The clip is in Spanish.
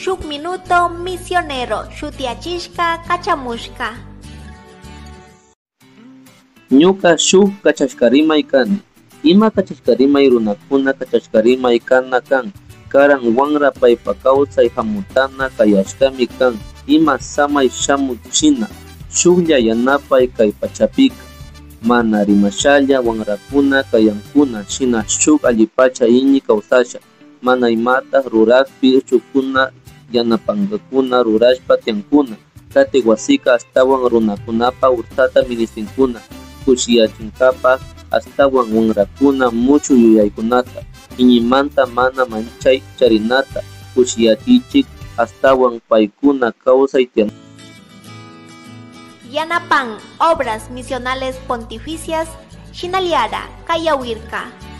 shuk minuto misionero shutiachishka kachamushka. Ñuka shuk kachashkarimay kani. Ima kachashkarimay runakuna kachashkarimay kana kan. Karan wanra paypa kawsay hamutana kayashkami kan. Ima samay shamuchina. Shuklla yanapay kay pachapika. Mana rimashalla wanrakuna kayankuna. Shina shuk allipacha iñi kawsasha. Mana imata rurakpi chukuna yanapankakuna rurashpa tiyankuna. Kati wasika astawan runakunapa urtata minisinkuna. Kushiyachinkapak astawan wanrakuna muchu yuyaykunata. Iñimanta mana manchay charinata. Kushiyachichik astawan paykuna kawsay tiyankuna. Yanapan obras misionales pontificias Shinaliara Kayawirka.